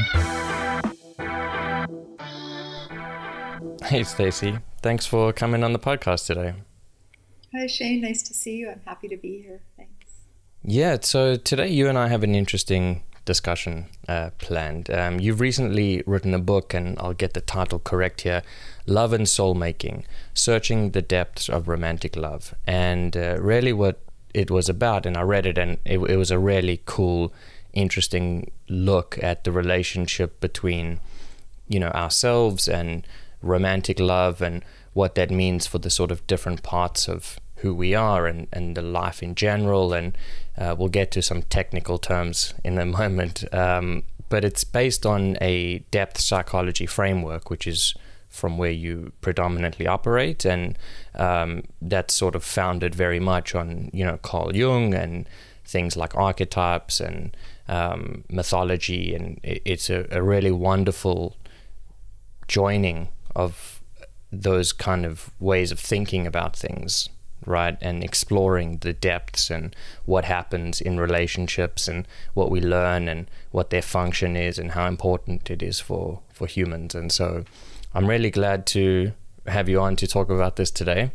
Hey, Stacey. Thanks for coming on the podcast today. Hi, Shane. Nice to see you. I'm happy to be here. Thanks. Yeah, so today you and I have an interesting discussion planned. You've recently written a book, and I'll get the title correct here, Love and Soul Making, Searching the Depths of Romantic Love. And really what it was about, and I read it, and it was a really cool, interesting look at the relationship between, ourselves and romantic love, and what that means for the sort of different parts of who we are and the life in general. And we'll get to some technical terms in a moment, but it's based on a depth psychology framework, which is from where you predominantly operate, and that's sort of founded very much on Carl Jung and things like archetypes and mythology, and it's a really wonderful joining of those kind of ways of thinking about things, right? And exploring the depths and what happens in relationships and what we learn and what their function is and how important it is for humans. And so I'm really glad to have you on to talk about this today.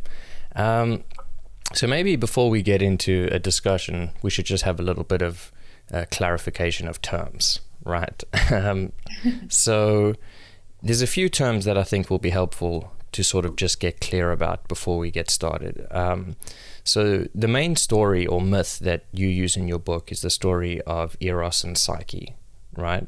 So maybe before we get into a discussion, we should just have a little bit of clarification of terms, right? So there's a few terms that I think will be helpful to sort of just get clear about before we get started. So the main story or myth that you use in your book is the story of Eros and Psyche, right?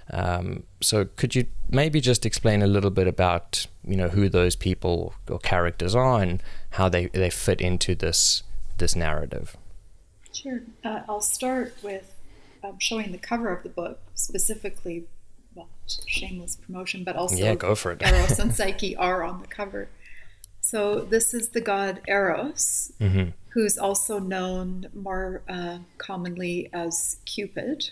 So could you maybe just explain a little bit about, who those people or characters are and how they fit into this narrative? Sure. I'll start with showing the cover of the book, specifically, well, shameless promotion, but also yeah, go for it. Eros and Psyche are on the cover. So this is the god Eros, Mm-hmm. who's also known more commonly as Cupid.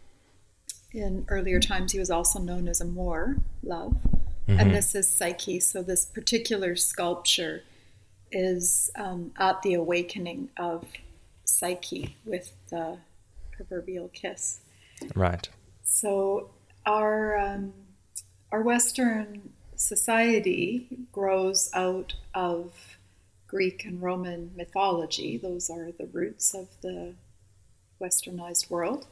In earlier times, he was also known as Amor, love. Mm-hmm. And this is Psyche. So this particular sculpture is at the awakening of Psyche with the proverbial kiss. Right. So our Western society grows out of Greek and Roman mythology. Those are the roots of the westernized world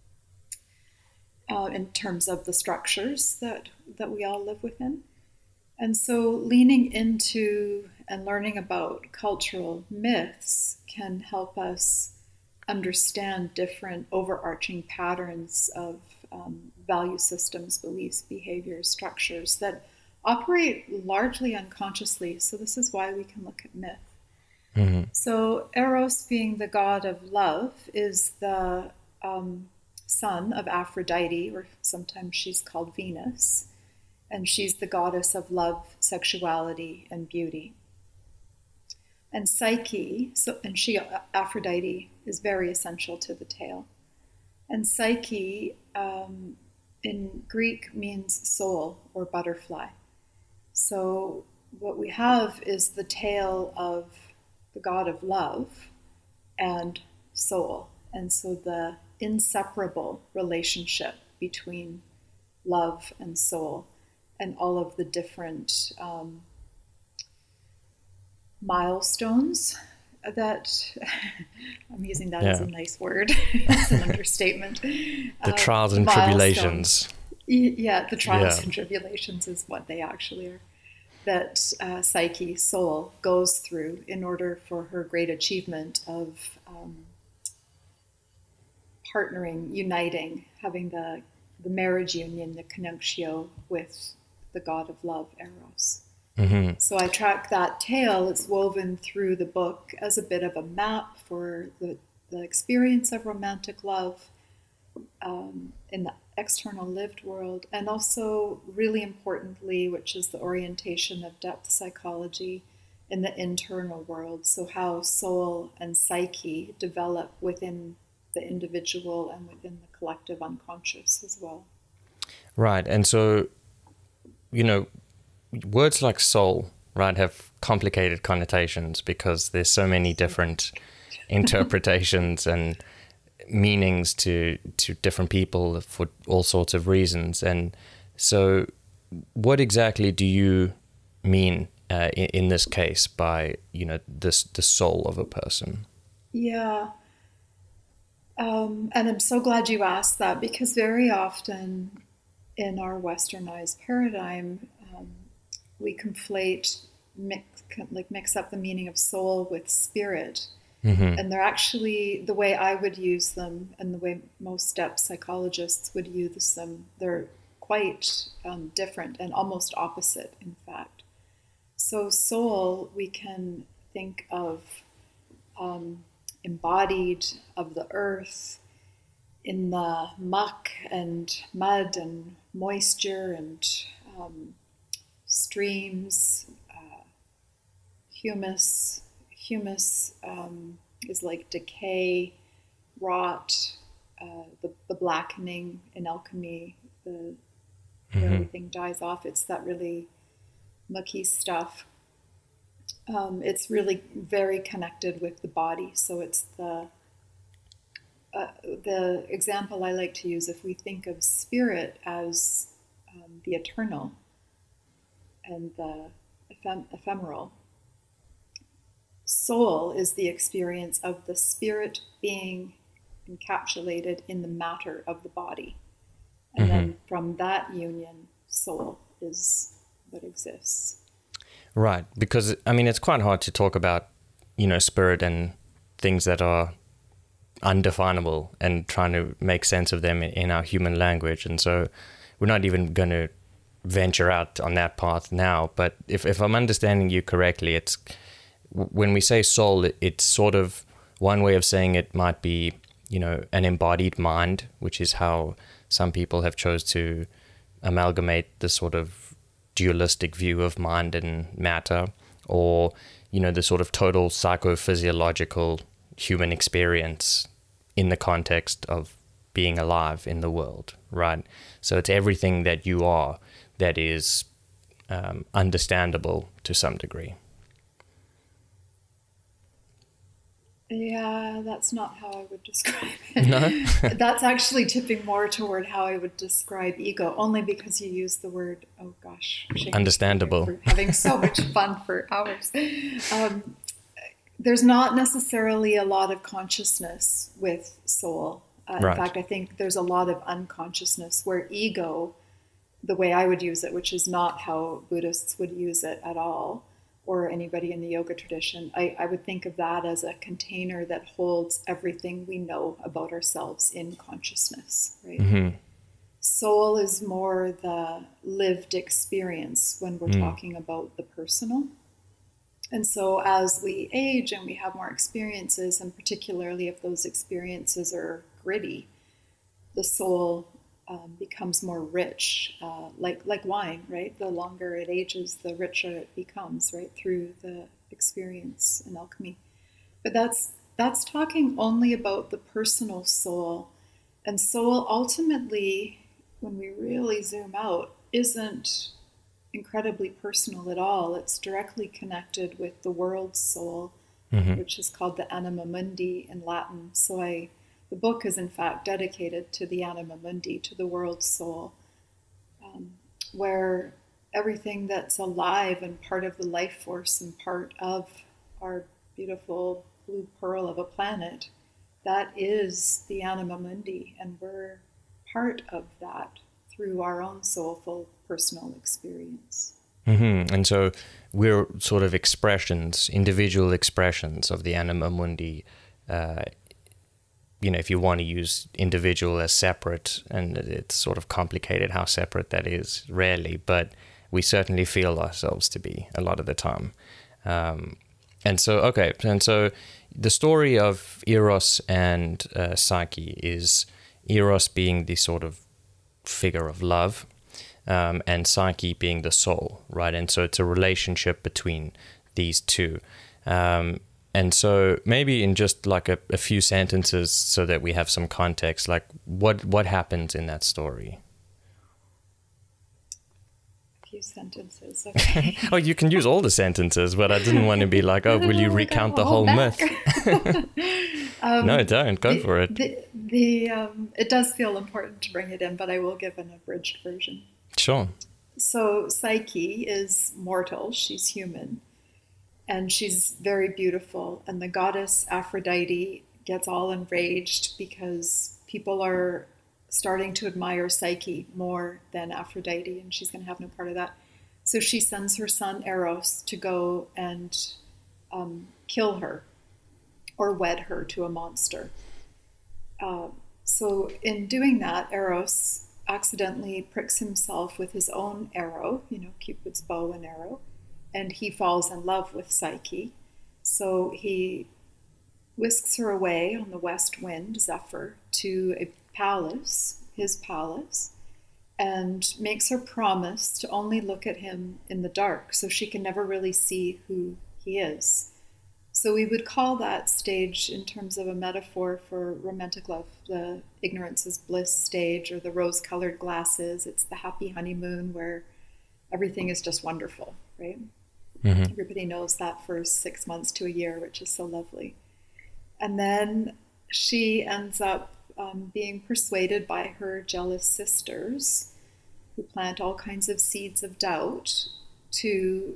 in terms of the structures that we all live within. And so leaning into and learning about cultural myths can help us understand different overarching patterns of value systems, beliefs, behaviors, structures that operate largely unconsciously. So this is why we can look at myth. Mm-hmm. So Eros, being the god of love, is the son of Aphrodite, or sometimes she's called Venus, and she's the goddess of love, sexuality, and beauty. And Psyche, Aphrodite, is very essential to the tale. And Psyche in Greek means soul or butterfly. So what we have is the tale of the god of love and soul. And so the inseparable relationship between love and soul, and all of the different milestones that I'm using that as a nice word. It's an understatement. The trials and tribulations. Yeah, the trials and tribulations is what they actually are. That Psyche, soul, goes through in order for her great achievement of partnering, uniting, having the marriage union, the conjunctio with the god of love, Eros. Mm-hmm. So I track that tale. It's woven through the book as a bit of a map for the experience of romantic love in the external lived world, and also, really importantly, which is the orientation of depth psychology in the internal world. So how soul and psyche develop within the individual and within the collective unconscious as well. Right. And so, words like soul, right, have complicated connotations because there's so many different interpretations, and meanings to different people for all sorts of reasons. And so what exactly do you mean in this case by, the soul of a person? Yeah. And I'm so glad you asked that, because very often in our westernized paradigm, we mix up the meaning of soul with spirit. Mm-hmm. And they're actually, the way I would use them and the way most depth psychologists would use them, they're quite different and almost opposite, in fact. So soul, we can think of embodied of the earth, in the muck and mud and moisture and streams, humus. Humus is like decay, rot, the blackening in alchemy, where everything dies off. It's that really mucky stuff. It's really very connected with the body. So it's the example I like to use, if we think of spirit as the eternal and the ephemeral, soul is the experience of the spirit being encapsulated in the matter of the body. And then from that union, soul is what exists. Right. Because, it's quite hard to talk about, spirit and things that are undefinable and trying to make sense of them in our human language. And so we're not even going to venture out on that path now. But if I'm understanding you correctly, it's when we say soul, it's sort of one way of saying it might be, an embodied mind, which is how some people have chose to amalgamate the sort of dualistic view of mind and matter, or, the sort of total psychophysiological human experience in the context of being alive in the world, right? So it's everything that you are that is understandable to some degree. Yeah, that's not how I would describe it. No? That's actually tipping more toward how I would describe ego, only because you use the word, understandable. For having so much fun for hours. There's not necessarily a lot of consciousness with soul. Right. In fact, I think there's a lot of unconsciousness, where ego, the way I would use it, which is not how Buddhists would use it at all, or anybody in the yoga tradition, I would think of that as a container that holds everything we know about ourselves in consciousness, right? Mm-hmm. Soul is more the lived experience when we're talking about the personal. And so as we age and we have more experiences, and particularly if those experiences are gritty, the soul becomes more rich, like wine, right? The longer it ages, the richer it becomes, right? Through the experience in alchemy. But that's talking only about the personal soul. And soul ultimately, when we really zoom out, isn't incredibly personal at all. It's directly connected with the world's soul, which is called the anima mundi in Latin. So the book is in fact dedicated to the anima mundi, to the world's soul, where everything that's alive and part of the life force and part of our beautiful blue pearl of a planet, that is the anima mundi, and we're part of that through our own soulful personal experience. And so we're sort of individual expressions of the anima mundi. If you want to use individual as separate, and it's sort of complicated how separate that is, rarely, but we certainly feel ourselves to be a lot of the time. And so the story of Eros and Psyche is Eros being the sort of figure of love, and Psyche being the soul, right? And so it's a relationship between these two. And so maybe in just like a few sentences so that we have some context, like what happens in that story? A few sentences, okay. Oh, you can use all the sentences, but I didn't want to be like, will you recount the whole myth? No, don't. Go for it. It does feel important to bring it in, but I will give an abridged version. Sure. So Psyche is mortal. She's human. And she's very beautiful. And the goddess Aphrodite gets all enraged because people are starting to admire Psyche more than Aphrodite, and she's going to have no part of that. So she sends her son Eros to go and kill her or wed her to a monster. So in doing that, Eros accidentally pricks himself with his own arrow, Cupid's bow and arrow, and he falls in love with Psyche. So he whisks her away on the west wind, Zephyr, to a palace, his palace, and makes her promise to only look at him in the dark so she can never really see who he is. So we would call that stage, in terms of a metaphor for romantic love, the ignorance is bliss stage, or the rose-colored glasses. It's the happy honeymoon where everything is just wonderful, right? Mm-hmm. Everybody knows that for 6 months to a year, which is so lovely. And then she ends up being persuaded by her jealous sisters, who plant all kinds of seeds of doubt, to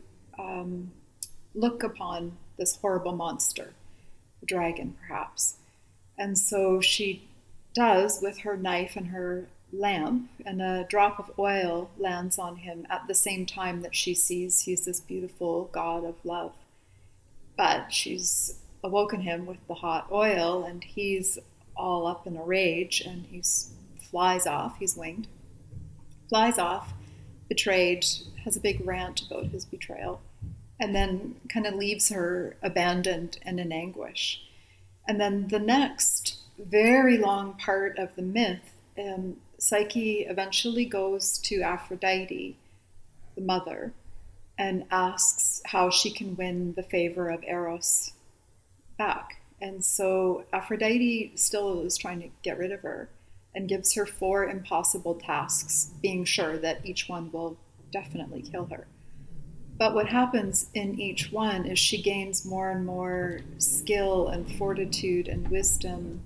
look upon this horrible monster, the dragon perhaps. And so she does with her knife and her lamp, and a drop of oil lands on him at the same time that she sees he's this beautiful god of love. But she's awoken him with the hot oil, and he's all up in a rage, and he flies off. He's winged, flies off, betrayed, has a big rant about his betrayal, and then kind of leaves her abandoned and in anguish. And then the next very long part of the myth, Psyche eventually goes to Aphrodite, the mother, and asks how she can win the favor of Eros back. And so Aphrodite still is trying to get rid of her and gives her 4 impossible tasks, being sure that each one will definitely kill her. But what happens in each one is she gains more and more skill and fortitude and wisdom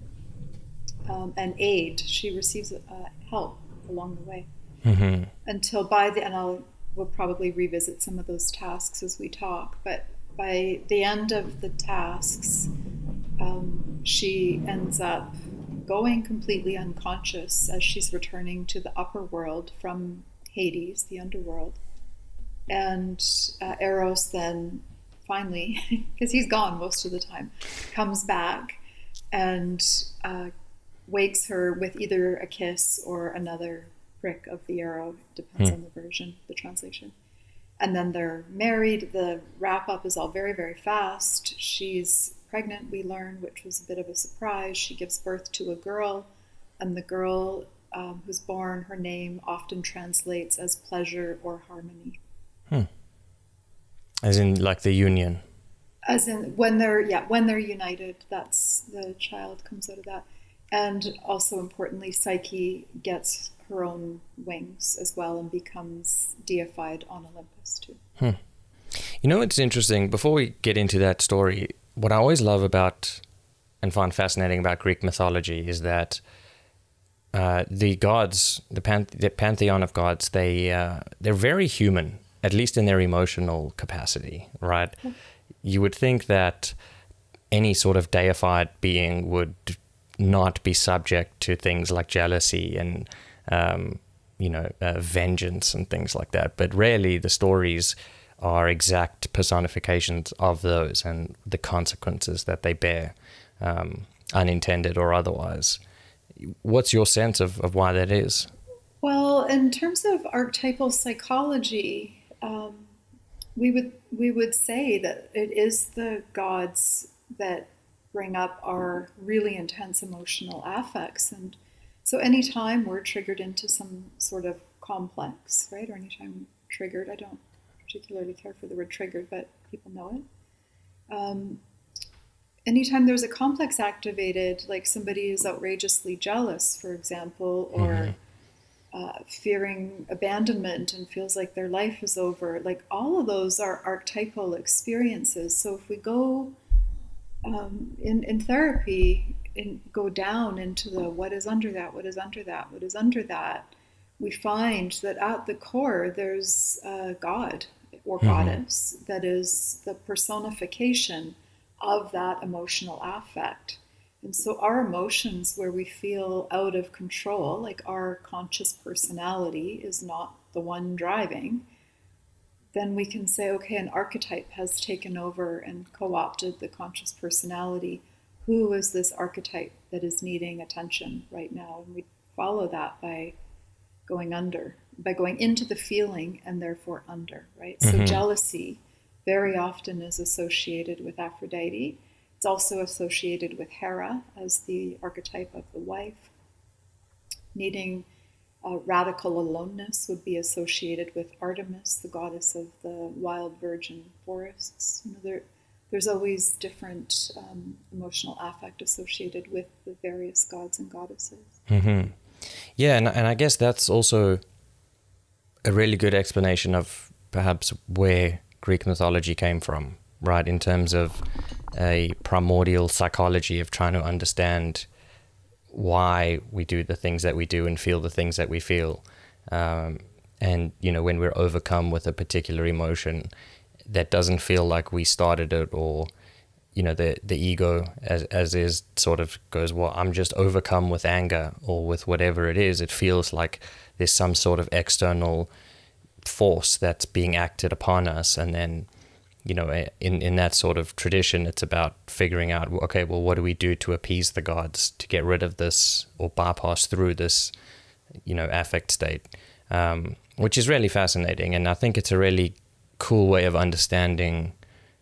and aid. She receives help along the way. Mm-hmm. Until by the end, we'll probably revisit some of those tasks as we talk, but by the end of the tasks, she ends up going completely unconscious as she's returning to the upper world from Hades, the underworld. And Eros then finally, because he's gone most of the time, comes back and wakes her with either a kiss or another prick of the arrow, depends on the version, the translation. And then they're married. The wrap-up is all very, very fast. She's pregnant, we learn, which was a bit of a surprise. She gives birth to a girl, and the girl who's born, her name often translates as pleasure or harmony. As in, like, the union. As in, when they're united, that's the child comes out of that. And also importantly, Psyche gets her own wings as well and becomes deified on Olympus too. You know, it's interesting. Before we get into that story, what I always love about and find fascinating about Greek mythology is that the gods, the pantheon of gods, they're very human, at least in their emotional capacity, right? You would think that any sort of deified being would not be subject to things like jealousy and vengeance and things like that. But rarely the stories are exact personifications of those and the consequences that they bear, unintended or otherwise. What's your sense of why that is? Well, in terms of archetypal psychology, we would say that it is the gods that bring up our really intense emotional affects. And so anytime we're triggered into some sort of complex, right, or anytime triggered, I don't particularly care for the word triggered, but people know it. Anytime there's a complex activated, like somebody is outrageously jealous, for example, or fearing abandonment and feels like their life is over, like all of those are archetypal experiences. So if we go in therapy, go down into the what is under that, what is under that, what is under that, we find that at the core there's a God or goddess that is the personification of that emotional affect. And so our emotions, where we feel out of control, like our conscious personality is not the one driving, then we can say, okay, an archetype has taken over and co-opted the conscious personality. Who is this archetype that is needing attention right now? And we follow that by going into the feeling and therefore under, right? So jealousy very often is associated with Aphrodite. It's also associated with Hera as the archetype of the wife. Needing radical aloneness would be associated with Artemis, the goddess of the wild virgin forests. There's always different emotional affect associated with the various gods and goddesses. Yeah, and I guess that's also a really good explanation of perhaps where Greek mythology came from, right? In terms of a primordial psychology of trying to understand why we do the things that we do and feel the things that we feel. And, when we're overcome with a particular emotion that doesn't feel like we started it, or, the ego as is sort of goes, well, I'm just overcome with anger or with whatever it is. It feels like there's some sort of external force that's being acted upon us. And then, in that sort of tradition, it's about figuring out, okay, well, what do we do to appease the gods, to get rid of this or bypass through this, affect state, which is really fascinating. And I think it's a really cool way of understanding,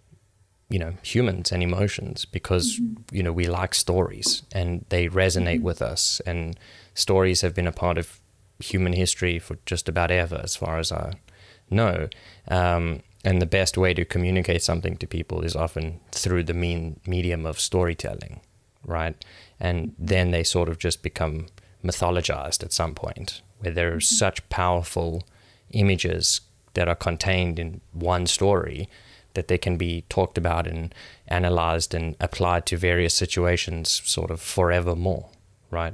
humans and emotions, because, we like stories and they resonate with us. And stories have been a part of human history for just about ever, as far as I know. And the best way to communicate something to people is often through the medium of storytelling, right? And then they sort of just become mythologized at some point, where there are such powerful images that are contained in one story that they can be talked about and analyzed and applied to various situations sort of forevermore, right?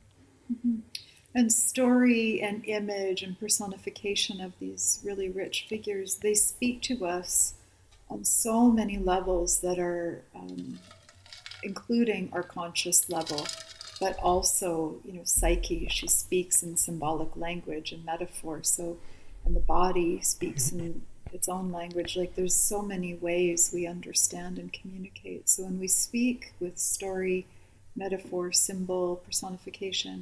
And story and image and personification of these really rich figures, they speak to us on so many levels that are including our conscious level, but also, psyche. She speaks in symbolic language and metaphor. So, and the body speaks in its own language. Like, there's so many ways we understand and communicate. So when we speak with story, metaphor, symbol, personification,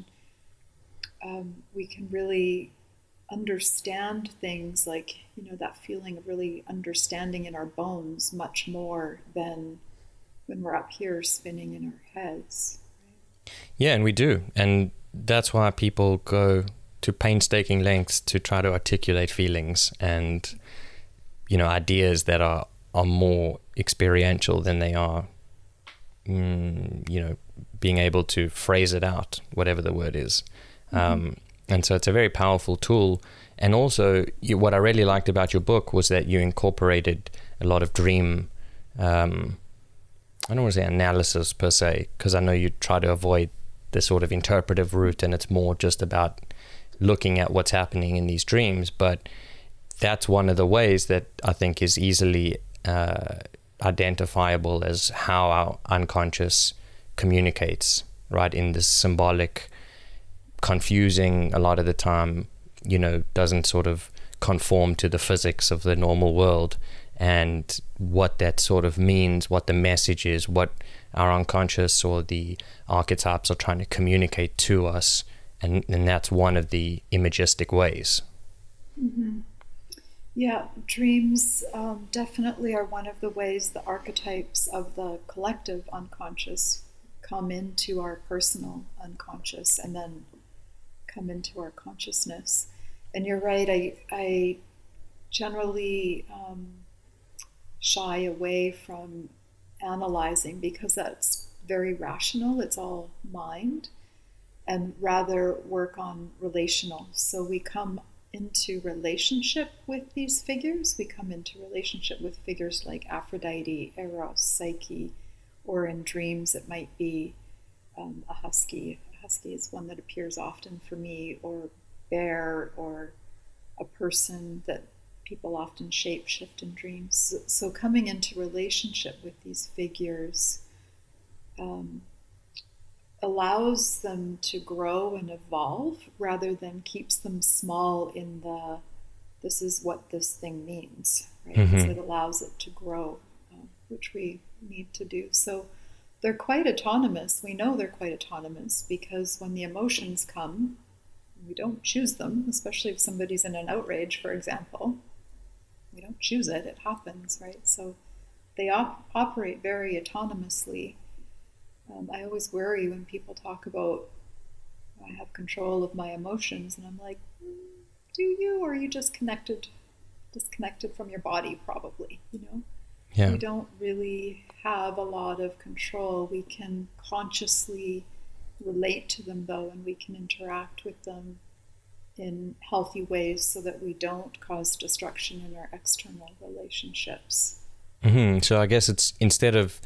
we can really understand things, like, that feeling of really understanding in our bones much more than when we're up here spinning in our heads. Right? Yeah, and we do. And that's why people go to painstaking lengths to try to articulate feelings and, ideas that are more experiential than they are, being able to phrase it out, whatever the word is. And so it's a very powerful tool. And also, what I really liked about your book was that you incorporated a lot of dream, I don't want to say analysis per se, because I know you try to avoid the sort of interpretive route, and it's more just about looking at what's happening in these dreams. But that's one of the ways that I think is easily identifiable as how our unconscious communicates, right? In this symbolic, confusing, a lot of the time, doesn't sort of conform to the physics of the normal world, and what that sort of means, what the message is, what our unconscious or the archetypes are trying to communicate to us. And that's one of the imagistic ways. Yeah, dreams definitely are one of the ways the archetypes of the collective unconscious come into our personal unconscious and then come into our consciousness. And you're right, I generally shy away from analyzing, because that's very rational, it's all mind, and rather work on relational. So we come into relationship with these figures. We come into relationship with figures like Aphrodite, Eros, Psyche, or in dreams it might be a husky. A husky is one that appears often for me, or bear, or a person that people often shape-shift in dreams. So coming into relationship with these figures allows them to grow and evolve rather than keeps them small in the, this is what this thing means, right? Mm-hmm. So it allows it to grow, which we need to do. So they're quite autonomous. We know they're quite autonomous because when the emotions come, we don't choose them, especially if somebody's in an outrage, for example. We don't choose it, it happens, right? So they operate very autonomously. I always worry when people talk about, I have control of my emotions, and I'm like, do you, or are you just disconnected from your body, probably, you know? Yeah. We don't really have a lot of control. We can consciously relate to them, though, and we can interact with them in healthy ways so that we don't cause destruction in our external relationships. Mm-hmm. So I guess it's, instead of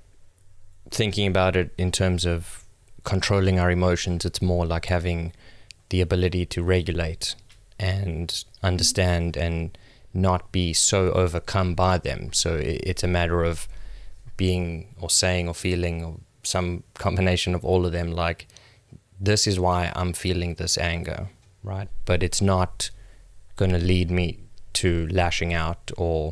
thinking about it in terms of controlling our emotions, it's more like having the ability to regulate and understand and not be so overcome by them. So it's a matter of being or saying or feeling or some combination of all of them, like, this is why I'm feeling this anger, right? But it's not going to lead me to lashing out or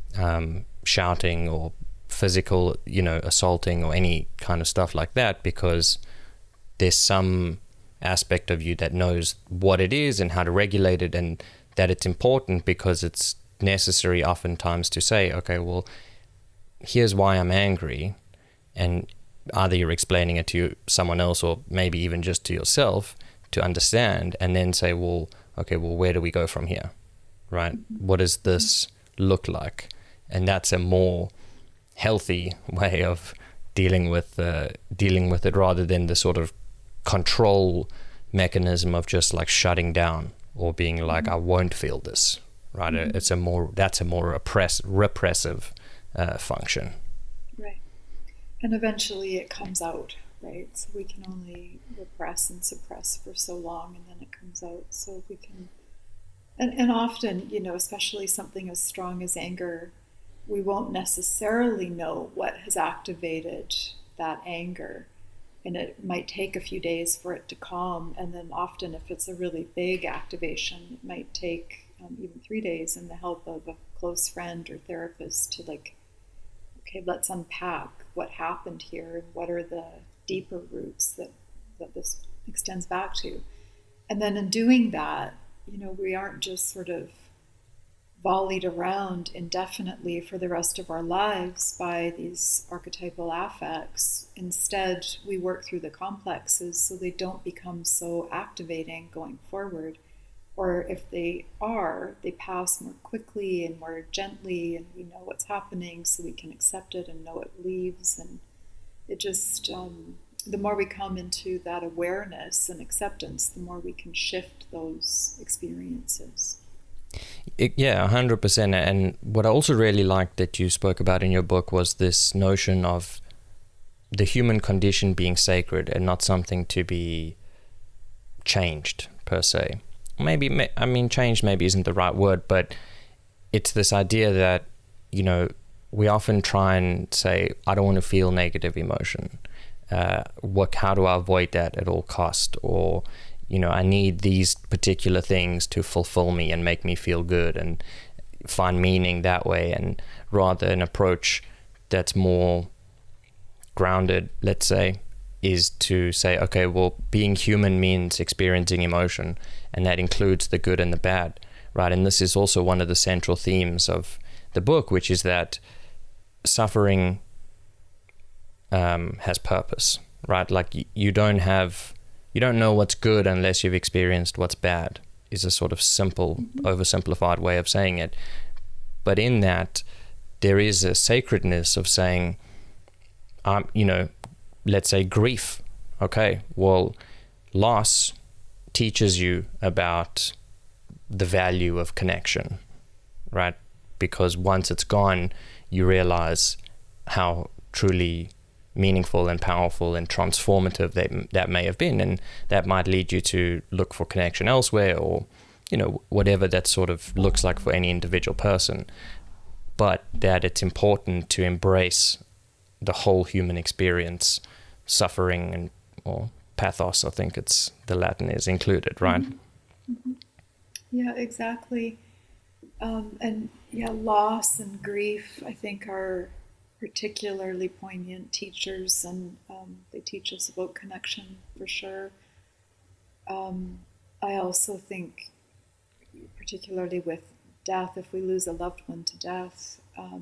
shouting or physical, assaulting or any kind of stuff like that, because there's some aspect of you that knows what it is and how to regulate it, and that it's important because it's necessary oftentimes to say, okay, well, here's why I'm angry, and either you're explaining it to someone else or maybe even just to yourself to understand, and then say, well, okay, well, where do we go from here, right? What does this look like? And that's a more healthy way of dealing with it, rather than the sort of control mechanism of just like shutting down or being like, I won't feel this, right? Mm-hmm. That's a more repressive function. Right. And eventually it comes out, right? So we can only repress and suppress for so long, and then it comes out. So we can, and often, especially something as strong as anger, we won't necessarily know what has activated that anger. And it might take a few days for it to calm. And then often if it's a really big activation, it might take even 3 days, and the help of a close friend or therapist to like, okay, let's unpack what happened here and what are the deeper roots that this extends back to. And then in doing that, we aren't just sort of volleyed around indefinitely for the rest of our lives by these archetypal affects. Instead, we work through the complexes so they don't become so activating going forward. Or if they are, they pass more quickly and more gently, and we know what's happening so we can accept it and know it leaves. And it just, the more we come into that awareness and acceptance, the more we can shift those experiences. Yeah, 100%. And what I also really liked that you spoke about in your book was this notion of the human condition being sacred and not something to be changed per se. Changed maybe isn't the right word, but it's this idea that, we often try and say, I don't want to feel negative emotion. How do I avoid that at all cost? Or, I need these particular things to fulfill me and make me feel good and find meaning that way. And rather an approach that's more grounded, let's say, is to say, okay, well, being human means experiencing emotion, and that includes the good and the bad, right? And this is also one of the central themes of the book, which is that suffering has purpose, right? Like you don't know what's good unless you've experienced what's bad, is a sort of simple, oversimplified way of saying it. But in that, there is a sacredness of saying, let's say grief. Okay, well, loss teaches you about the value of connection, right? Because once it's gone, you realize how truly meaningful and powerful and transformative that may have been, and that might lead you to look for connection elsewhere, or whatever that sort of looks like for any individual person. But that it's important to embrace the whole human experience, suffering and or pathos, I think it's the Latin is included, right? Mm-hmm. Mm-hmm. Yeah, exactly. And loss and grief, I think, are particularly poignant teachers, and they teach us about connection for sure. I also think, particularly with death, if we lose a loved one to death,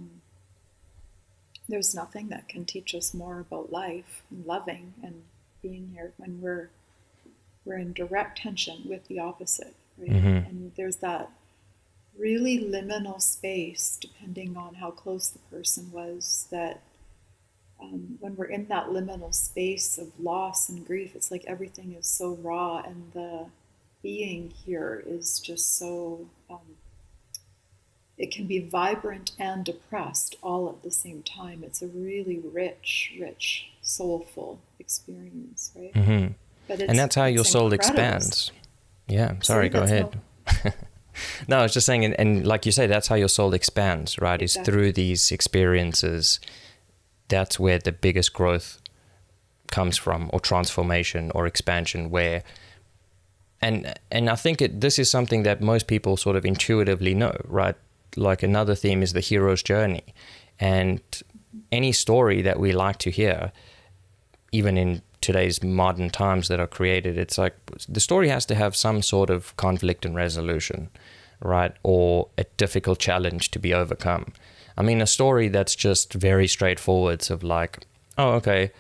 there's nothing that can teach us more about life and loving and being here when we're in direct tension with the opposite, right? Mm-hmm. And there's that really liminal space, depending on how close the person was, that when we're in that liminal space of loss and grief, it's like everything is so raw, and the being here is just so, it can be vibrant and depressed all at the same time. It's a really rich, soulful experience, right? Mm-hmm. And that's how your soul expands. Yeah, sorry, go ahead. No, I was just saying, and like you say, that's how your soul expands, right? Exactly. Is through these experiences. That's where the biggest growth comes from, or transformation or expansion, where, and I think this is something that most people sort of intuitively know, right? Like another theme is the hero's journey. And any story that we like to hear, even in today's modern times that are created, it's like the story has to have some sort of conflict and resolution, right? Or a difficult challenge to be overcome. I mean, a story that's just very straightforward of like, oh, okay,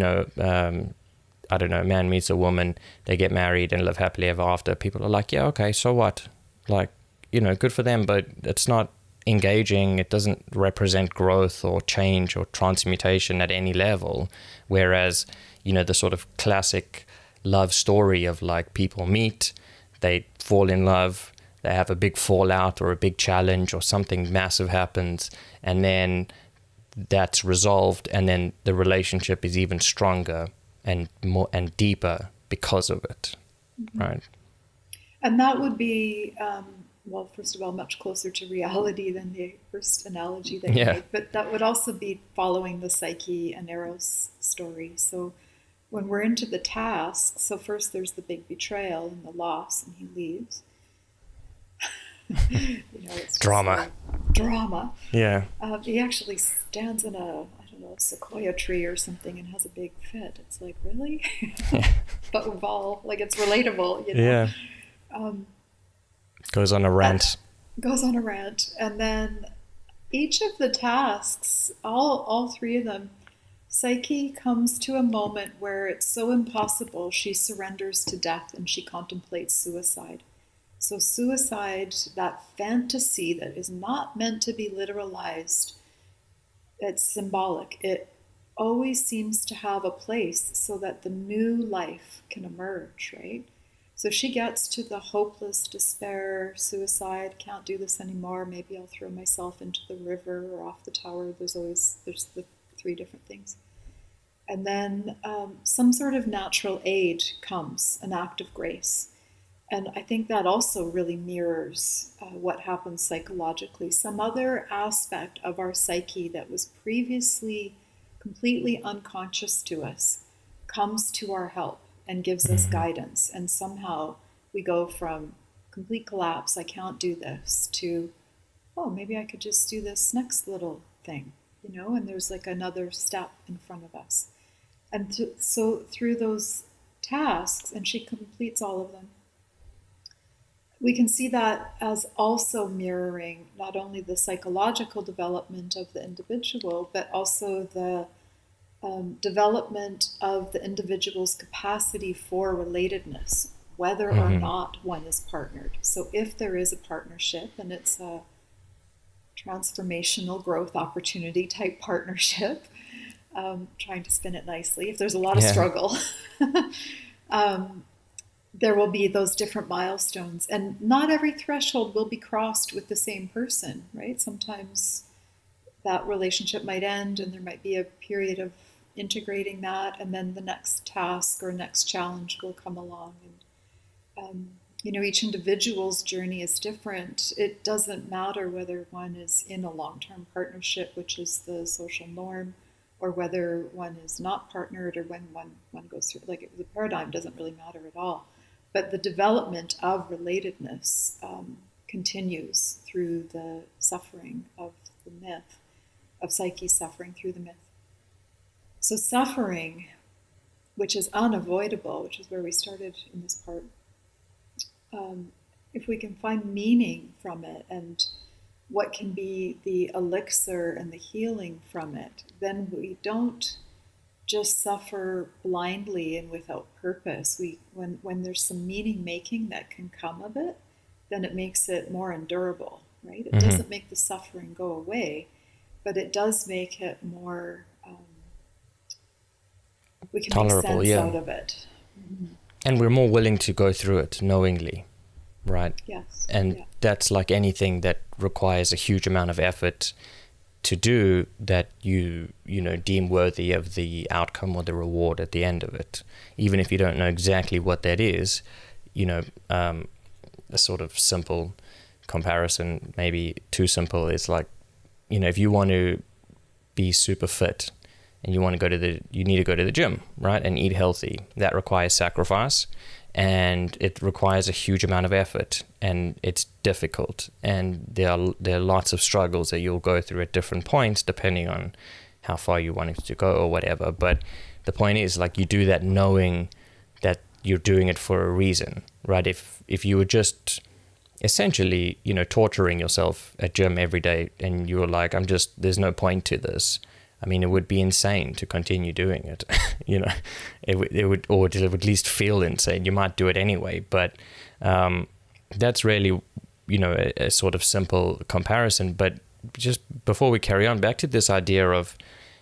I don't know, a man meets a woman, they get married and live happily ever after. People are like, yeah, okay, so what? Like, good for them, but it's not engaging. It doesn't represent growth or change or transmutation at any level. Whereas, the sort of classic love story of like people meet, they fall in love, they have a big fallout or a big challenge or something massive happens, and then that's resolved, and then the relationship is even stronger and more and deeper because of it, mm-hmm. right? And that would be, well, first of all, much closer to reality than the first analogy that you made, but that would also be following the Psyche and Eros story. So when we're into the task, so first there's the big betrayal and the loss, and he leaves. It's drama. Drama. Yeah. He actually stands in a sequoia tree or something and has a big fit. It's like, really? But we've all, like, it's relatable, Yeah. Goes on a rant. And then each of the tasks, all three of them, Psyche comes to a moment where it's so impossible, she surrenders to death and she contemplates suicide. So suicide, that fantasy that is not meant to be literalized, it's symbolic. It always seems to have a place so that the new life can emerge, right? So she gets to the hopeless despair, suicide, can't do this anymore, maybe I'll throw myself into the river or off the tower. There's the three different things. And then some sort of natural aid comes, an act of grace. And I think that also really mirrors what happens psychologically. Some other aspect of our psyche that was previously completely unconscious to us comes to our help and gives us guidance. And somehow we go from complete collapse, I can't do this, to, oh, maybe I could just do this next little thing, and there's like another step in front of us. And so through those tasks, and she completes all of them, we can see that as also mirroring not only the psychological development of the individual, but also the development of the individual's capacity for relatedness, whether or not one is partnered. So if there is a partnership and it's a transformational growth opportunity type partnership, trying to spin it nicely, if there's a lot of struggle, there will be those different milestones, and not every threshold will be crossed with the same person, right? Sometimes that relationship might end and there might be a period of integrating that, and then the next task or next challenge will come along. And each individual's journey is different. It doesn't matter whether one is in a long-term partnership, which is the social norm, or whether one is not partnered, or when one goes through, like, the paradigm doesn't really matter at all. But the development of relatedness continues through the suffering of the myth, of Psyche's suffering through the myth. So suffering, which is unavoidable, which is where we started in this part, if we can find meaning from it and what can be the elixir and the healing from it, then we don't just suffer blindly and without purpose. When there's some meaning making that can come of it, then it makes it more endurable, right? It doesn't make the suffering go away, but it does make it more, we can tolerable, make sense out of it. And we're more willing to go through it knowingly, right? Yes. And that's like anything that requires a huge amount of effort to do, that you deem worthy of the outcome or the reward at the end of it. Even if you don't know exactly what that is, a sort of simple comparison, maybe too simple, is like, if you want to be super fit and you need to go to the gym, right? And eat healthy. That requires sacrifice, and it requires a huge amount of effort, and it's difficult. And there are lots of struggles that you'll go through at different points, depending on how far you want it to go or whatever. But the point is, like, you do that knowing that you're doing it for a reason, right? If you were just essentially, torturing yourself at gym every day, and you were like, there's no point to this. I mean, it would be insane to continue doing it. It would at least feel insane. You might do it anyway, but that's really, a sort of simple comparison. But just before we carry on, back to this idea of,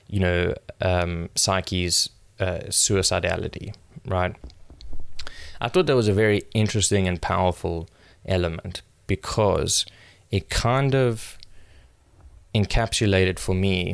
Psyche's suicidality, right? I thought that was a very interesting and powerful element, because it kind of encapsulated for me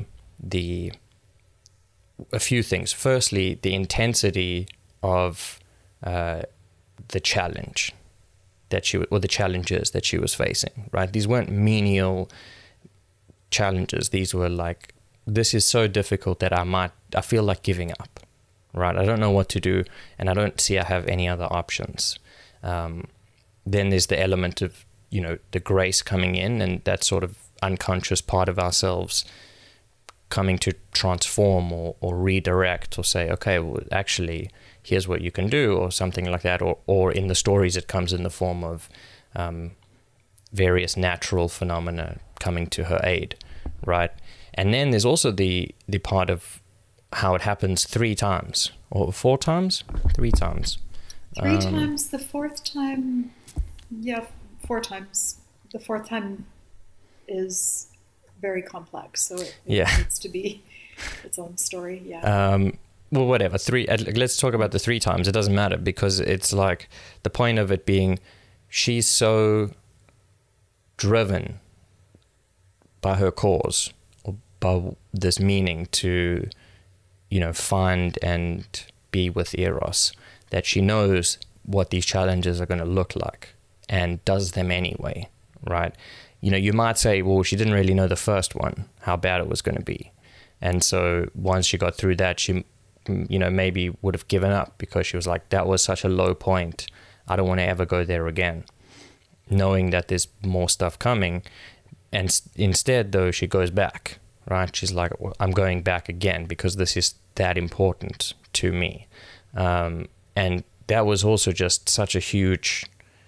a few things. Firstly, the intensity of the challenge or the challenges that she was facing, right? These weren't menial challenges. These were like, this is so difficult that I feel like giving up, right? I don't know what to do, and I don't see I have any other options. Then there's the element of, the grace coming in, and that sort of unconscious part of ourselves coming to transform or redirect, or say, okay, well, actually, here's what you can do, or something like that. Or in the stories, it comes in the form of various natural phenomena coming to her aid, right? And then there's also the part of how it happens 3 times, or 4 times? 3 times. 3 times. The 4th time, 4 times. The 4th time is very complex, so it needs to be its own story. Well, whatever. Let's talk about the 3 times. It doesn't matter, because it's like the point of it being, she's so driven by her cause, or by this meaning to, find and be with Eros, that she knows what these challenges are going to look like and does them anyway, right? You might say, well, she didn't really know the first one, how bad it was going to be. And so once she got through that, she, maybe would have given up, because she was like, that was such a low point. I don't want to ever go there again. Knowing that there's more stuff coming. And instead, though, she goes back, right? She's like, well, I'm going back again, because this is that important to me. And that was also just such a huge,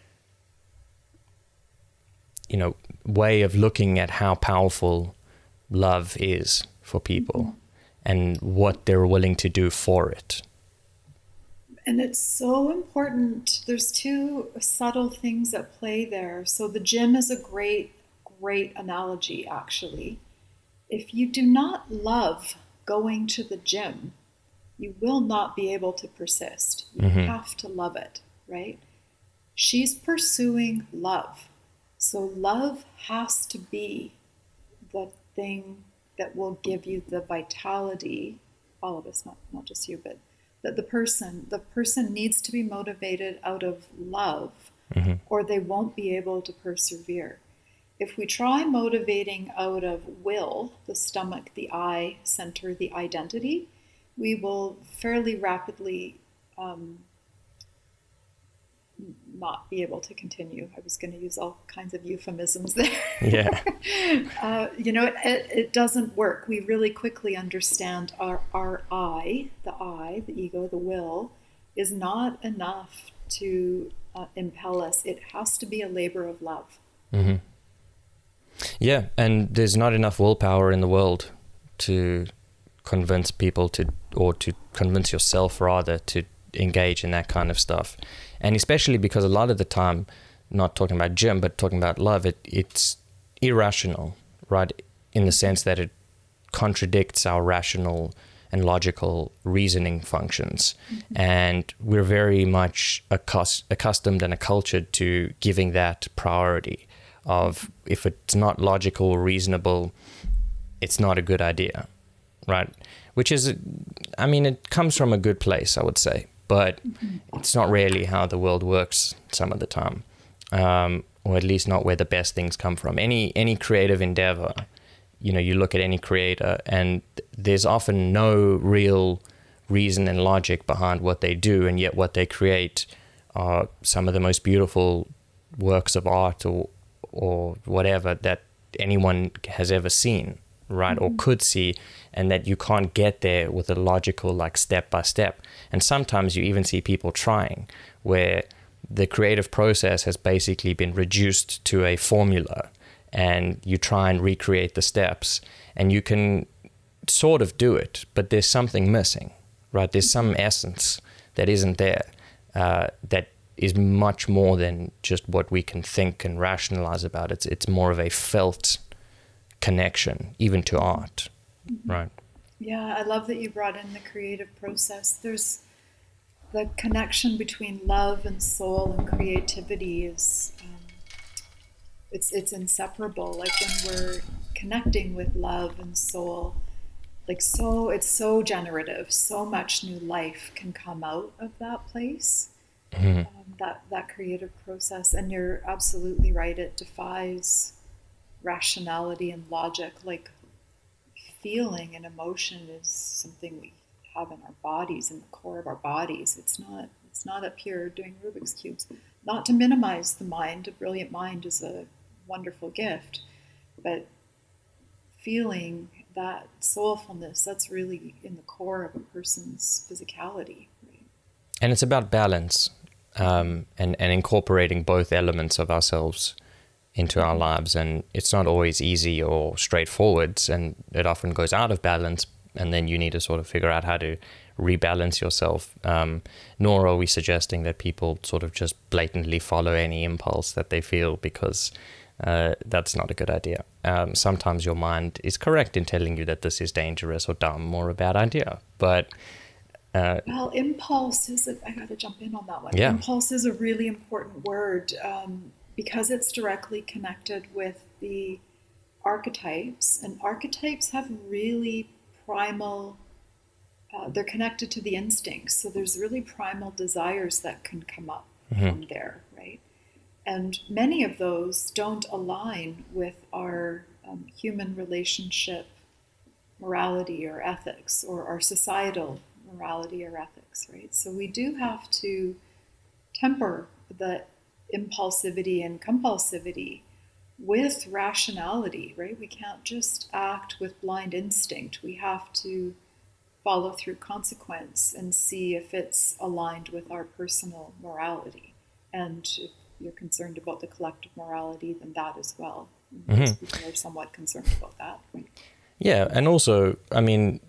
way of looking at how powerful love is for people, and what they're willing to do for it. And it's so important. There's 2 subtle things at play there. So the gym is a great analogy, actually. If you do not love going to the gym, you will not be able to persist. You have to love it, right? She's pursuing love. So love has to be the thing that will give you the vitality all of us, not just you, but that the person needs to be motivated out of love, or they won't be able to persevere. If we try motivating out of will, the stomach, the I center, the identity, we will fairly rapidly not be able to continue. I was going to use all kinds of euphemisms there. Yeah. It doesn't work. We really quickly understand our I, the ego, the will, is not enough to impel us. It has to be a labor of love. Mm-hmm. Yeah, and there's not enough willpower in the world to convince people or to convince yourself rather to engage in that kind of stuff. And especially because a lot of the time, not talking about Jim, but talking about love, it's irrational, right? In the sense that it contradicts our rational and logical reasoning functions. Mm-hmm. And we're very much accustomed and accultured to giving that priority of, if it's not logical or reasonable, it's not a good idea, right? Which is, it comes from a good place, I would say, but it's not really how the world works some of the time, or at least not where the best things come from. Any creative endeavor, you look at any creator, and there's often no real reason and logic behind what they do, and yet what they create are some of the most beautiful works of art or whatever that anyone has ever seen, right? Mm-hmm. Or could see, and that you can't get there with a logical, like, step by step. And sometimes you even see people trying, where the creative process has basically been reduced to a formula, and you try and recreate the steps, and you can sort of do it, but there's something missing, right? There's some essence that isn't there, that is much more than just what we can think and rationalize about. It's more of a felt connection, even to art, right? Yeah, I love that you brought in the creative process. There's the connection between love and soul and creativity is it's inseparable. Like, when we're connecting with love and soul, it's so generative. So much new life can come out of that place. Mm-hmm. That creative process. And you're absolutely right, it defies rationality and logic. Like, feeling and emotion is something we have in our bodies, in the core of our bodies. It's not up here doing Rubik's cubes. Not to minimize the mind. A brilliant mind is a wonderful gift, but feeling that soulfulness, that's really in the core of a person's physicality, right? And it's about balance, and incorporating both elements of ourselves into our lives. And it's not always easy or straightforward, and it often goes out of balance, and then you need to sort of figure out how to rebalance yourself. Nor are we suggesting that people sort of just blatantly follow any impulse that they feel, because that's not a good idea. Sometimes your mind is correct in telling you that this is dangerous or dumb or a bad idea, but well, impulse is I got to jump in on that one. Yeah. Impulse is a really important word, because it's directly connected with the archetypes, and archetypes have really primal, they're connected to the instincts, so there's really primal desires that can come up from there, right? And many of those don't align with our human relationship morality or ethics, or our societal morality or ethics, right? So we do have to temper the impulsivity and compulsivity with rationality, right? We can't just act with blind instinct. We have to follow through consequence and see if it's aligned with our personal morality. And if you're concerned about the collective morality, then that as well. Most people are somewhat concerned about that, right? Yeah, and also, an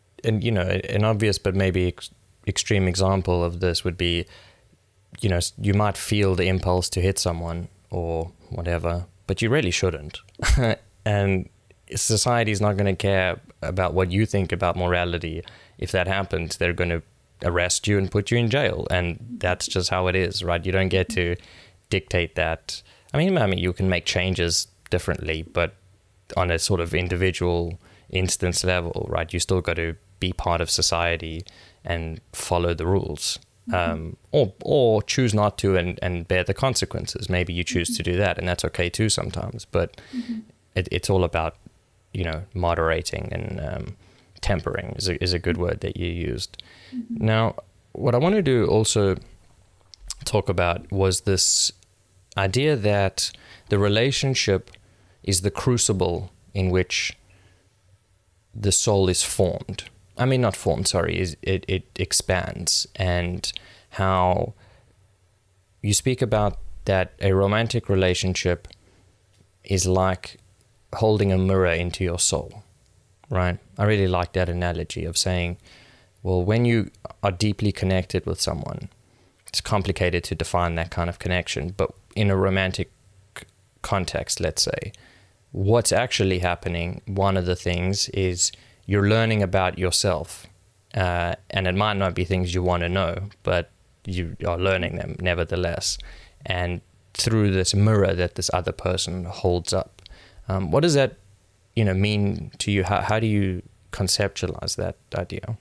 obvious but maybe extreme example of this would be, you might feel the impulse to hit someone or whatever, but you really shouldn't. And society's not going to care about what you think about morality. If that happens, they're going to arrest you and put you in jail. And that's just how it is, right? You don't get to dictate that. I mean, you can make changes differently, but on a sort of individual instance level, right? You still got to be part of society and follow the rules, or choose not to and bear the consequences. Maybe you choose to do that, and that's okay too sometimes. But it's all about, moderating and tempering is a good word that you used. Now, what I want to do also talk about was this idea that the relationship is the crucible in which the soul is formed. I mean, not formed, sorry, it expands, and how you speak about that a romantic relationship is like holding a mirror into your soul, right? I really like that analogy of saying, well, when you are deeply connected with someone, it's complicated to define that kind of connection, but in a romantic context, let's say, what's actually happening, one of the things is you're learning about yourself, and it might not be things you want to know, but you are learning them nevertheless, and through this mirror that this other person holds up. What does that mean to you? How do you conceptualize that idea?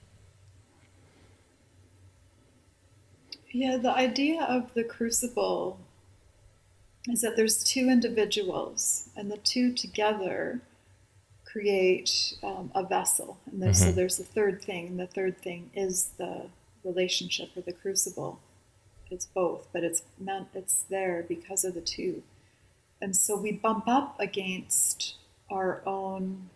Yeah, the idea of the crucible is that there's two individuals, and the two together create a vessel. And so there's a third thing, and the third thing is the relationship or the crucible. It's both, but it's there because of the two. And so we bump up against our own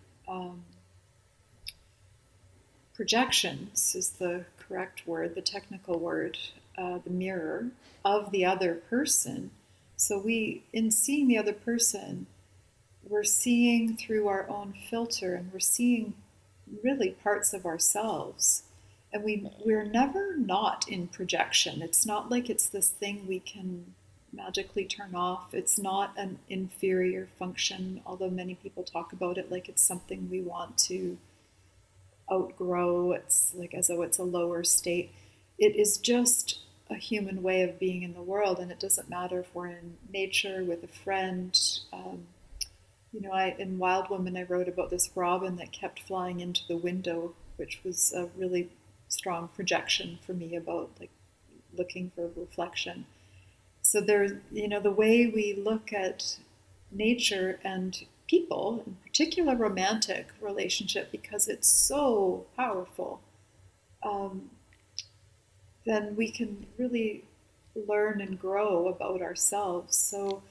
projections is the correct word, the technical word, the mirror of the other person. So in seeing the other person, we're seeing through our own filter, and we're seeing really parts of ourselves. And we're never not in projection. It's not like it's this thing we can magically turn off. It's not an inferior function, although many people talk about it like it's something we want to outgrow. It's like as though it's a lower state. It is just a human way of being in the world, and it doesn't matter if we're in nature with a friend. In Wild Woman, I wrote about this robin that kept flying into the window, which was a really strong projection for me about like looking for reflection. So there's, the way we look at nature and people, in particular romantic relationship, because it's so powerful, then we can really learn and grow about ourselves. So,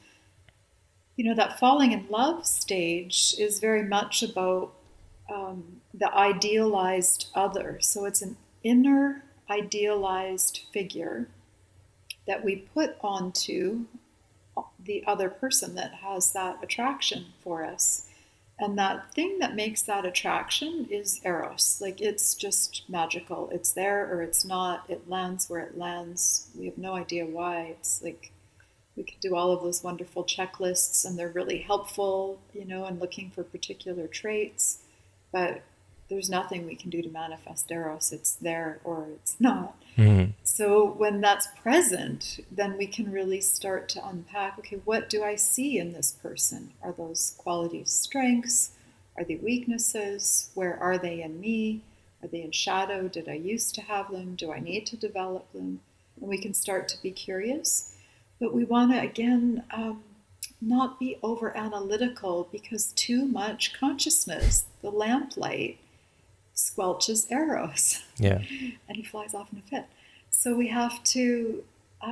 that falling in love stage is very much about the idealized other. So it's an inner idealized figure that we put onto the other person that has that attraction for us. And that thing that makes that attraction is eros. Like, it's just magical. It's there or it's not. It lands where it lands. We have no idea why. It's like we could do all of those wonderful checklists, and they're really helpful, in looking for particular traits. But there's nothing we can do to manifest eros. It's there or it's not. Mm-hmm. So when that's present, then we can really start to unpack, okay, what do I see in this person? Are those qualities strengths? Are they weaknesses? Where are they in me? Are they in shadow? Did I used to have them? Do I need to develop them? And we can start to be curious. But we want to, again, not be over analytical, because too much consciousness, the lamplight, squelches eros. Yeah. And he flies off in a fit. So we have to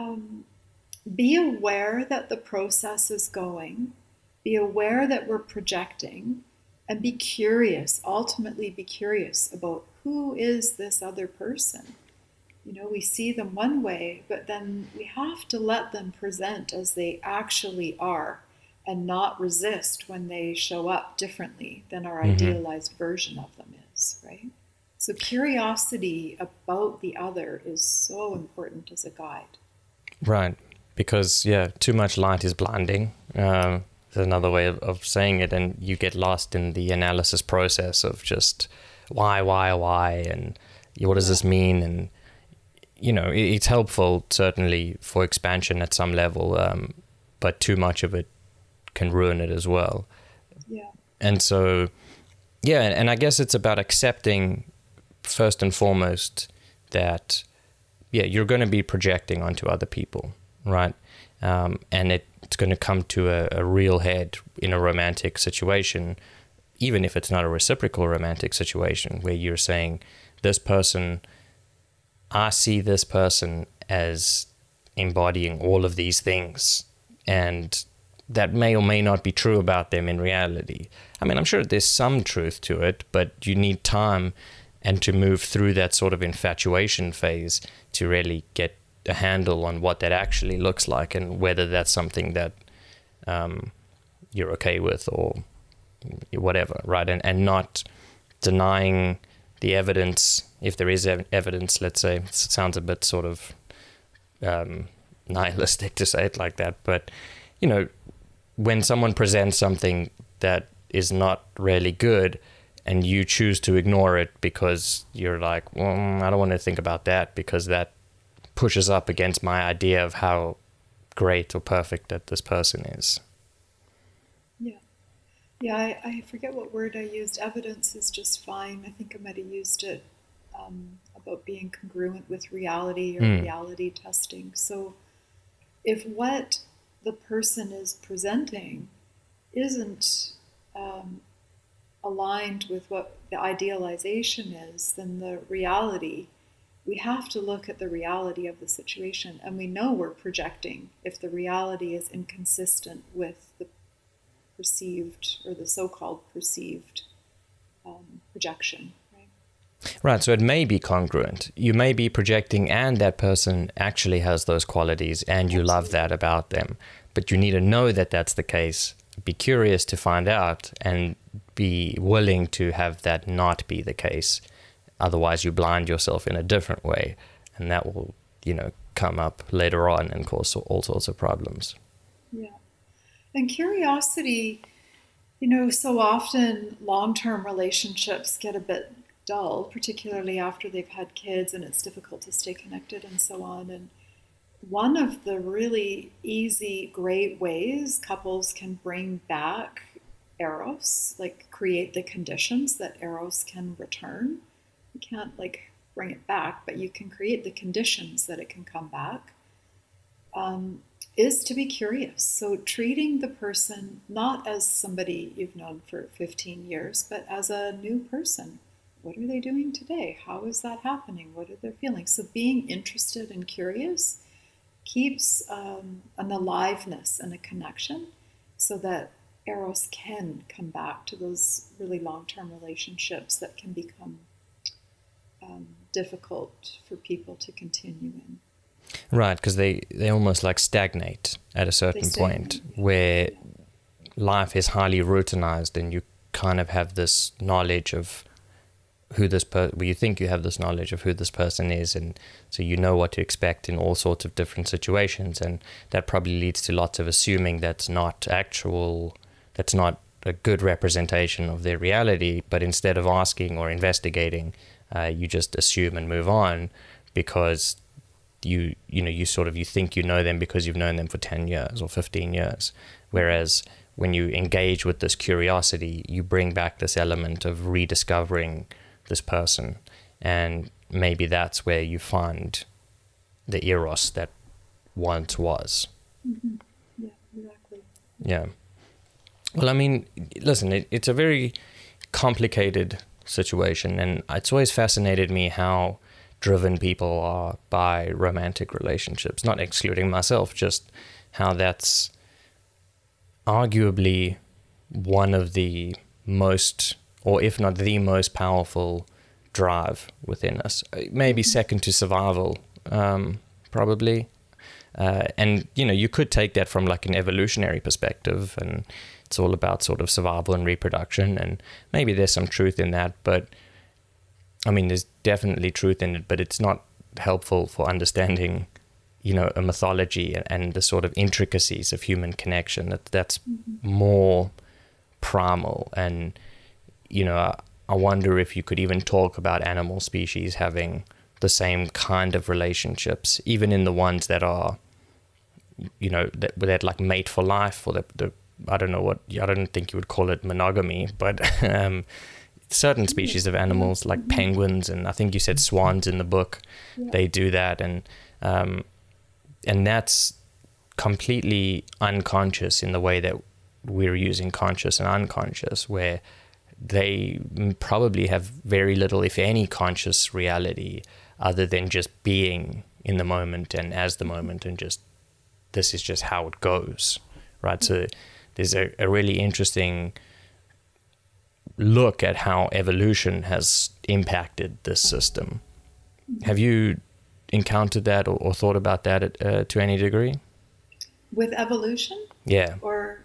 be aware that the process is going, be aware that we're projecting, and be curious, ultimately be curious about who is this other person. We see them one way, but then we have to let them present as they actually are, and not resist when they show up differently than our idealized version of them is, right? So curiosity about the other is so important as a guide. Right, because, too much light is blinding. There's another way of saying it, and you get lost in the analysis process of just why, and what does this mean? And, it's helpful, certainly, for expansion at some level, but too much of it can ruin it as well. Yeah. And so, Yeah, and I guess it's about accepting first and foremost that, yeah, you're going to be projecting onto other people, right? And it's going to come to a real head in a romantic situation, even if it's not a reciprocal romantic situation, where you're saying, this person, I see this person as embodying all of these things, and that may or may not be true about them in reality. I mean, I'm sure there's some truth to it, but you need time and to move through that sort of infatuation phase to really get a handle on what that actually looks like and whether that's something that you're okay with or whatever, right? And not denying the evidence, if there is evidence, let's say. It sounds a bit sort of nihilistic to say it like that, but, you know, when someone presents something that is not really good and you choose to ignore it because you're like, well, I don't want to think about that because that pushes up against my idea of how great or perfect that this person is. Yeah, I forget what word I used. Evidence is just fine. I think I might have used it about being congruent with reality or reality testing. So if what the person is presenting isn't aligned with what the idealization is, then the reality, we have to look at the reality of the situation. And we know we're projecting if the reality is inconsistent with the perceived or the so-called perceived projection. Right, so it may be congruent. You may be projecting and that person actually has those qualities and you love that about them. But you need to know that that's the case, be curious to find out, and be willing to have that not be the case. Otherwise, you blind yourself in a different way, and that will, you know, come up later on and cause all sorts of problems. Yeah. And curiosity, you know, so often long-term relationships get a bit dull, particularly after they've had kids and it's difficult to stay connected and so on. And one of the really easy, great ways couples can bring back Eros, like create the conditions that Eros can return. You can't like bring it back, but you can create the conditions that it can come back, is to be curious. So treating the person not as somebody you've known for 15 years, but as a new person. What are they doing today? How is that happening? What are their feelings? So being interested and curious keeps an aliveness and a connection so that Eros can come back to those really long-term relationships that can become difficult for people to continue in. Right, because they almost like stagnate at a certain point where life is highly routinized and you kind of have this knowledge of who this you think you have this knowledge of who this person is, and so you know what to expect in all sorts of different situations, and that probably leads to lots of assuming that's not a good representation of their reality, but instead of asking or investigating, you just assume and move on because you think you know them because you've known them for 10 years or 15 years, whereas when you engage with this curiosity, you bring back this element of rediscovering this person, and maybe that's where you find the Eros that once was. Mm-hmm. Yeah, exactly. Yeah. Well, I mean, listen, it's a very complicated situation, and it's always fascinated me how driven people are by romantic relationships, not excluding myself, just how that's arguably one of the most, or if not the most powerful drive within us. Maybe second to survival, probably. And, you know, you could take that from like an evolutionary perspective, and it's all about sort of survival and reproduction, and maybe there's some truth in that, but I mean, there's definitely truth in it, but it's not helpful for understanding, you know, a mythology and the sort of intricacies of human connection. That's more primal. And, you know, I wonder if you could even talk about animal species having the same kind of relationships, even in the ones that are, you know, that like mate for life, or the I don't know what, I don't think you would call it monogamy, but certain species of animals, like penguins, and I think you said swans in the book, they do that, and that's completely unconscious in the way that we're using conscious and unconscious, where they probably have very little, if any, conscious reality other than just being in the moment and as the moment, and just this is just how it goes, right? So there's a really interesting look at how evolution has impacted this system. Have you encountered that or thought about that to any degree? With evolution? Yeah. Or,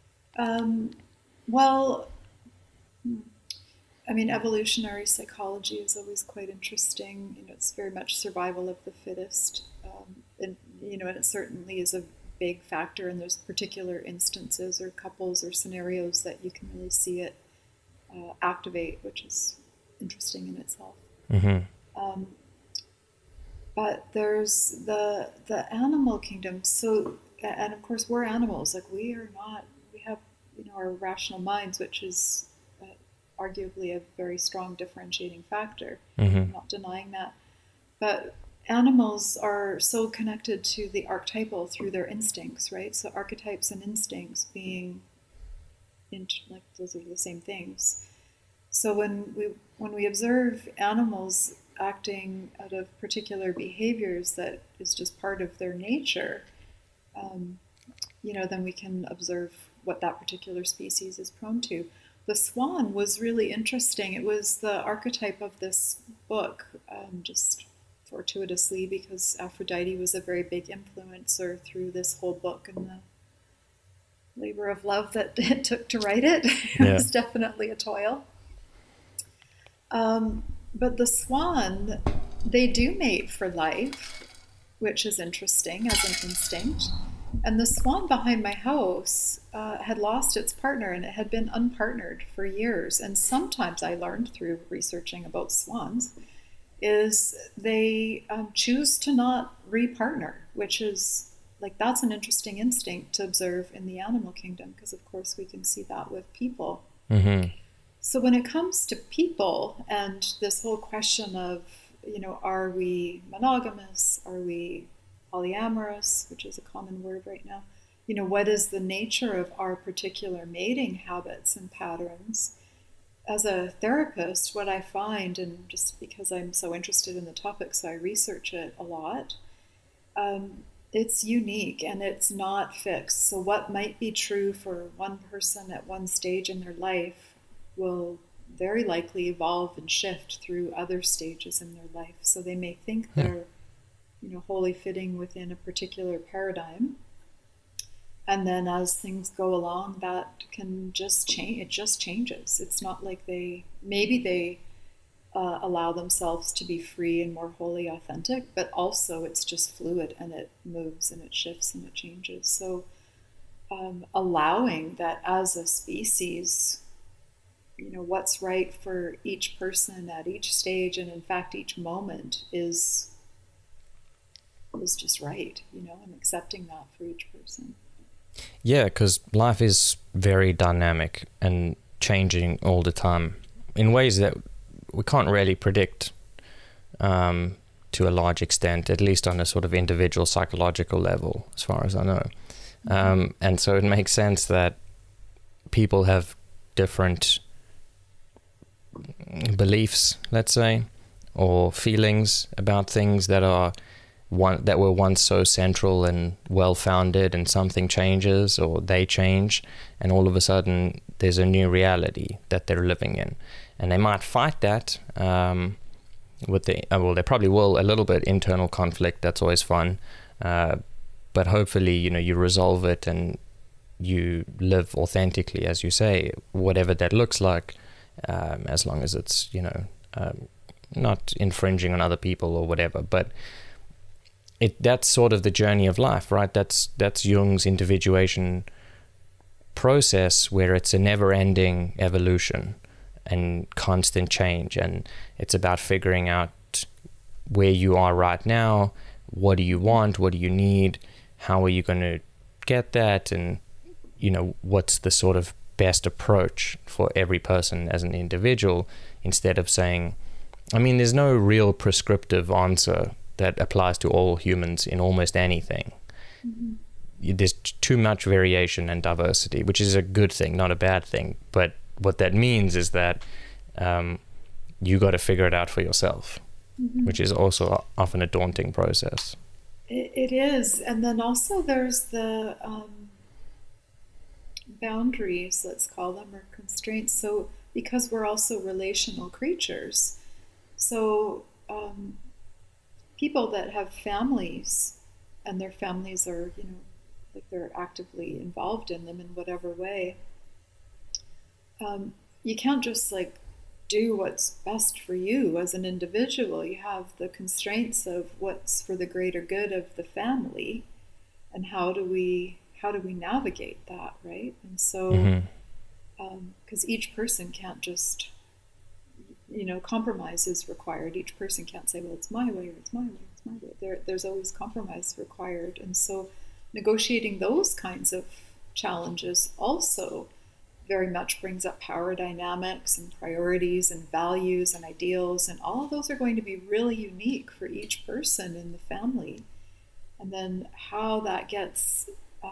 well, I mean, evolutionary psychology is always quite interesting. You know, it's very much survival of the fittest. And, you know, and it certainly is a big factor, and there's particular instances or couples or scenarios that you can really see it activate, which is interesting in itself. Mm-hmm. But there's the animal kingdom. So, and of course, we're animals. Like, we are not. We have, you know, our rational minds, which is arguably a very strong differentiating factor. Mm-hmm. I'm not denying that. But animals are so connected to the archetypal through their instincts, right? So archetypes and instincts being like those are the same things. So when we observe animals acting out of particular behaviors that is just part of their nature, you know, then we can observe what that particular species is prone to. The swan was really interesting. It was the archetype of this book, just fortuitously, because Aphrodite was a very big influencer through this whole book and the labor of love that it took to write it. It was definitely a toil. But the swan, they do mate for life, which is interesting as an instinct. And the swan behind my house had lost its partner, and it had been unpartnered for years. And sometimes I learned through researching about swans is they choose to not repartner, which is like, that's an interesting instinct to observe in the animal kingdom, because of course we can see that with people. Mm-hmm. So when it comes to people and this whole question of, you know, are we monogamous? Are we polyamorous, which is a common word right now? You know, what is the nature of our particular mating habits and patterns? As a therapist, what I find, and just because I'm so interested in the topic, so I research it a lot, it's unique and it's not fixed. So what might be true for one person at one stage in their life will very likely evolve and shift through other stages in their life. So they may think they're, you know, wholly fitting within a particular paradigm. And then as things go along, that can just change. It just changes. It's not like they allow themselves to be free and more wholly authentic, but also it's just fluid and it moves and it shifts and it changes. So allowing that as a species, you know, what's right for each person at each stage, and in fact each moment is just right, you know, and accepting that for each person. Yeah, because life is very dynamic and changing all the time in ways that we can't really predict to a large extent, at least on a sort of individual psychological level, as far as I know. And so it makes sense that people have different beliefs, let's say, or feelings about things that were once so central and well-founded, and something changes or they change, and all of a sudden there's a new reality that they're living in, and they might fight that with they probably will, a little bit internal conflict. That's always fun, but hopefully, you know, you resolve it and you live authentically, as you say, whatever that looks like, as long as it's, you know, not infringing on other people or whatever. But that's sort of the journey of life, right? That's Jung's individuation process, where it's a never-ending evolution and constant change, and it's about figuring out where you are right now. What do you want? What do you need? How are you going to get that? And, you know, what's the sort of best approach for every person as an individual, instead of saying, I mean, there's no real prescriptive answer that applies to all humans in almost anything. Mm-hmm. There's too much variation and diversity, which is a good thing, not a bad thing. But what that means is that you got to figure it out for yourself, mm-hmm. which is also often a daunting process. It is. And then also there's the boundaries, let's call them, or constraints. So because we're also relational creatures, so people that have families, and their families are, like they're actively involved in them in whatever way, you can't just like do what's best for you as an individual. You have the constraints of what's for the greater good of the family, and how do we navigate that, right? And so because each person can't just, compromise is required. Each person can't say, well, it's my way, or it's my way, it's my way. There's always compromise required. And so negotiating those kinds of challenges also very much brings up power dynamics and priorities and values and ideals, and all of those are going to be really unique for each person in the family. And then how that gets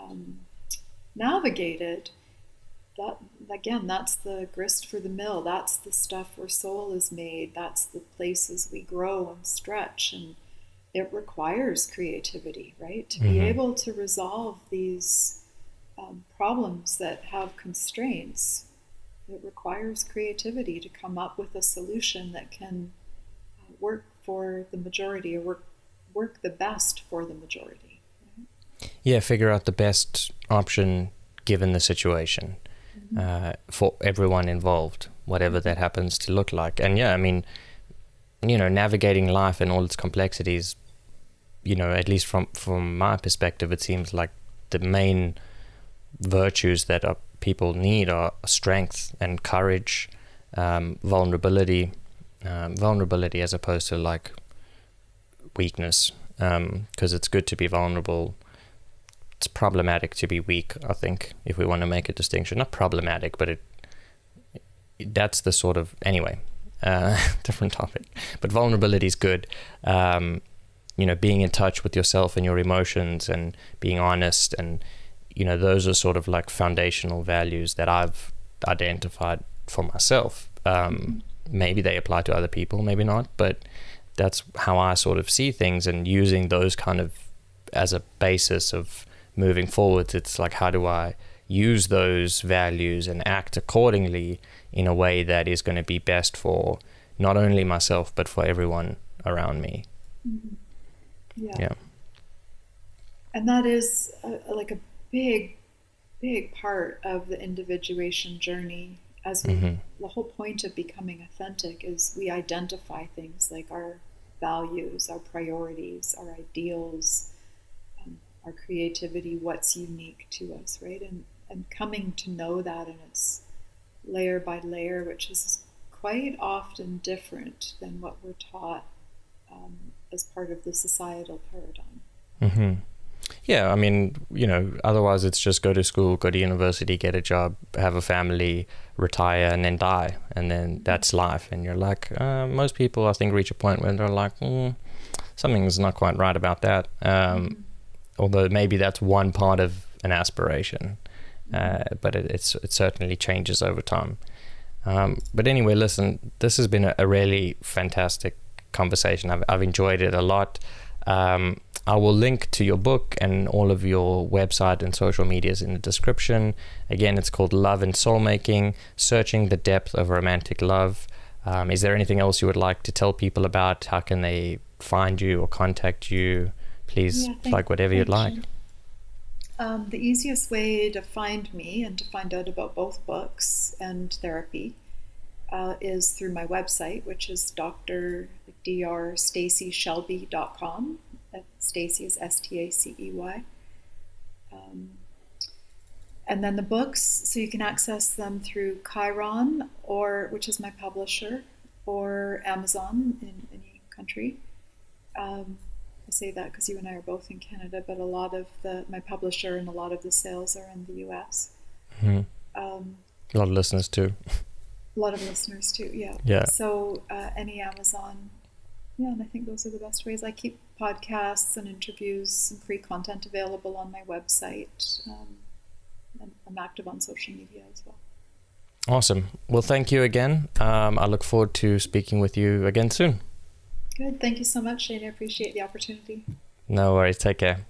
navigated, that again, that's the grist for the mill. That's the stuff where soul is made. That's the places we grow and stretch, and it requires creativity, right? To be able to resolve these problems that have constraints, it requires creativity to come up with a solution that can work for the majority, or work the best for the majority. Right? Yeah, figure out the best option given the situation for everyone involved, whatever that happens to look like. And yeah, I mean, navigating life and all its complexities, at least from my perspective, it seems like the main virtues that people need are strength and courage, vulnerability as opposed to like weakness, because it's good to be vulnerable. It's problematic to be weak, I think, if we want to make a distinction. Not problematic, but that's the sort of, anyway, different topic. But vulnerability is good. Being in touch with yourself and your emotions and being honest, and those are sort of like foundational values that I've identified for myself. Maybe they apply to other people, maybe not, but that's how I sort of see things, and using those kind of as a basis of moving forward. It's like, how do I use those values and act accordingly in a way that is going to be best for not only myself, but for everyone around me. Mm-hmm. Yeah. And that is like a big part of the individuation journey, as we, the whole point of becoming authentic is we identify things like our values, our priorities, our ideals, our creativity, what's unique to us, right? And coming to know that, and it's layer by layer, which is quite often different than what we're taught as part of the societal paradigm. Yeah, I mean, otherwise it's just go to school, go to university, get a job, have a family, retire, and then die. And then that's life. And you're like, most people, I think, reach a point where they're like, something's not quite right about that. Although maybe that's one part of an aspiration. But it certainly changes over time. But anyway, listen, this has been a really fantastic conversation. I've enjoyed it a lot. I will link to your book and all of your website and social medias in the description. Again, it's called Love and Soulmaking, Searching the Depth of Romantic Love. Is there anything else you would like to tell people about? How can they find you or contact you? Please plug whatever you'd like. The easiest way to find me and to find out about both books and therapy is through my website, which is drstacyshelby.com. Stacey is Stacey. And then the books, so you can access them through Chiron, which is my publisher, or Amazon in any country. I say that because you and I are both in Canada, but a lot of my publisher and a lot of the sales are in the US. A lot of listeners too. A lot of listeners too, yeah. Yeah. So any Amazon, yeah, and I think those are the best ways. I keep podcasts and interviews and free content available on my website. And I'm active on social media as well. Awesome. Well, thank you again. I look forward to speaking with you again soon. Good. Thank you so much, Shane. I appreciate the opportunity. No worries. Take care.